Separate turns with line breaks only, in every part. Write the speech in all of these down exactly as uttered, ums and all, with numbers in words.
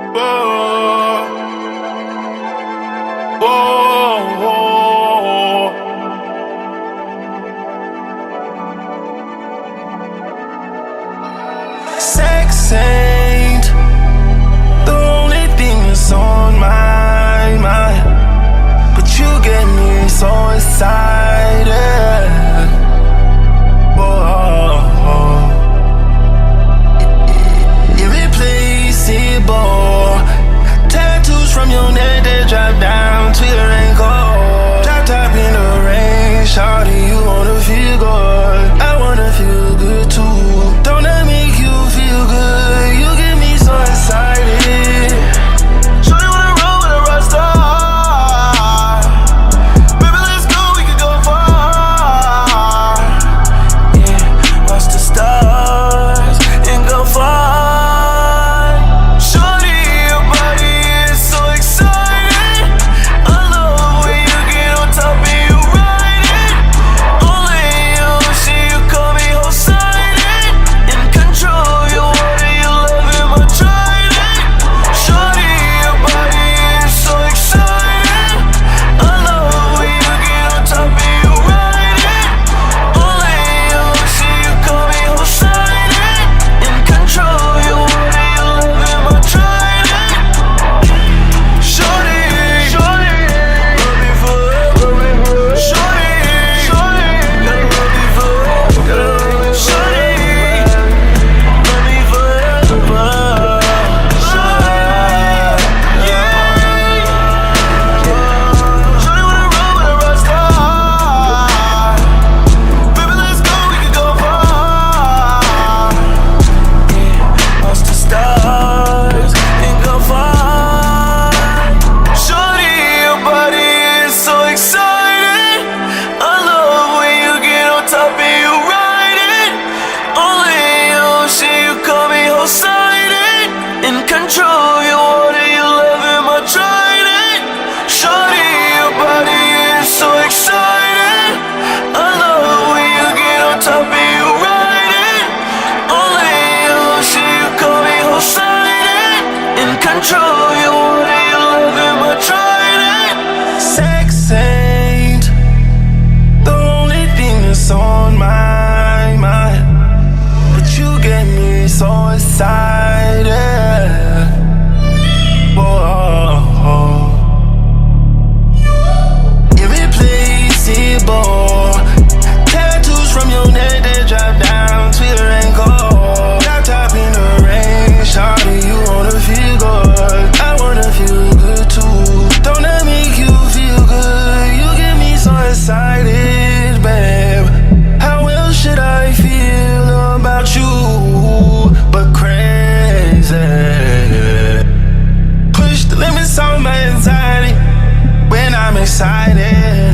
Whoa, whoa, whoa. Sex ain't the only thing that's on my mind, but you get me so excited. Whoa, irreplaceable. Tattoos from your neck that drop down to your ankle. Drop top in the rain, shawty, you wanna feel good. I wanna feel good too. Don't let me make you feel good. You get me so excited. Shawty wanna roll with a rock star. Baby, let's go, we can go far. Yeah, watch the stars and go far. Control your water, you love him, I tried it. Shawty, your body is so exciting. I love when you get on top and you ride it. Only you, see you call me Poseidon. In control your water, you love him, I tried it. Sex ain't the only thing that's on my mind, but you get me so excited. Tattoos from your neck that drop down to your ankle. Drop top in the rain, shawty, you wanna feel good. I wanna feel good too. Don't let me make you feel good. You get me so excited, babe. How else should I feel about you but crazy? Push the limits on my anxiety when I'm excited.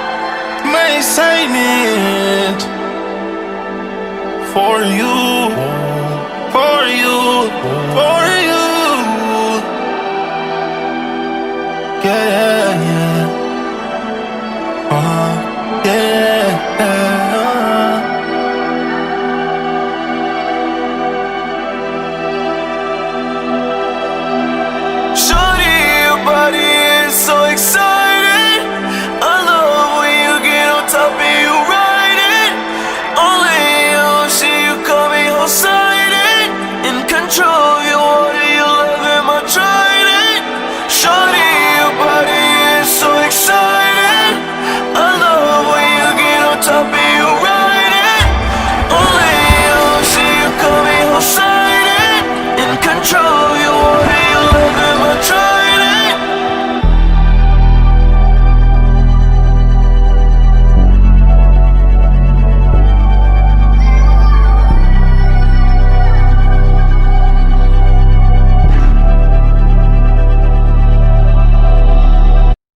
My excitement for you.